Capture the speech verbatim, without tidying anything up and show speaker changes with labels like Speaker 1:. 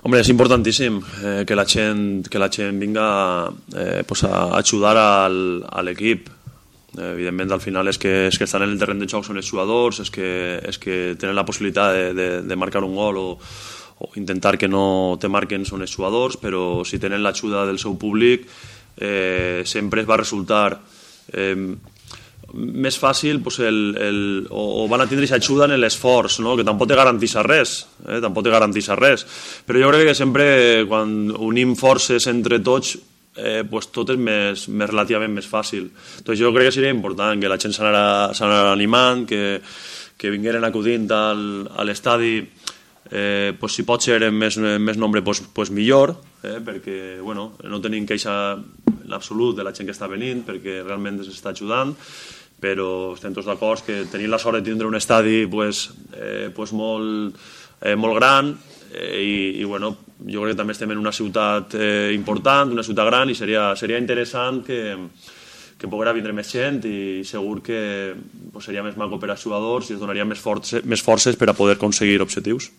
Speaker 1: Hombre, es importantíssim eh, que, la gent, que la gent vinga eh, pues a ajudar al, a l'equip. Eh, evidentment, al final, és que, és que estan en el terreny de joc són els jugadors, és que, és que tenen la possibilitat de, de, de marcar un gol o, o intentar que no te marquen són els jugadors, però si tenen l'ajuda del seu públic eh, sempre es va resultar eh, més fàcil pues el, el, o, o van a tindre aquesta ajuda en l'esforç, no? Que tampoc te garanteix res, eh? tampoc te garanteix res, però jo crec que sempre quan unim forces entre tots eh, pues tot és més, més relativament més fàcil. Entonces jo crec que seria important que la gent s'anara animant, que, que vingueren acudint al, a l'estadi, eh, pues si pot ser en més, més nombre pues, pues millor, eh? Perquè bueno, no tenim queixa en absolut de la gent que està venint, perquè realment ens està ajudant, però estem tots d'acord que tenir la sort de tindre un estadi pues, eh, pues molt, eh, molt gran eh, i, i bueno, jo crec que també estem en una ciutat eh, important, una ciutat gran, i seria, seria interessant que, que poguera vindre més gent i segur que pues, seria més maco per als jugadors i es donaria més forces, més forces per a poder aconseguir objectius.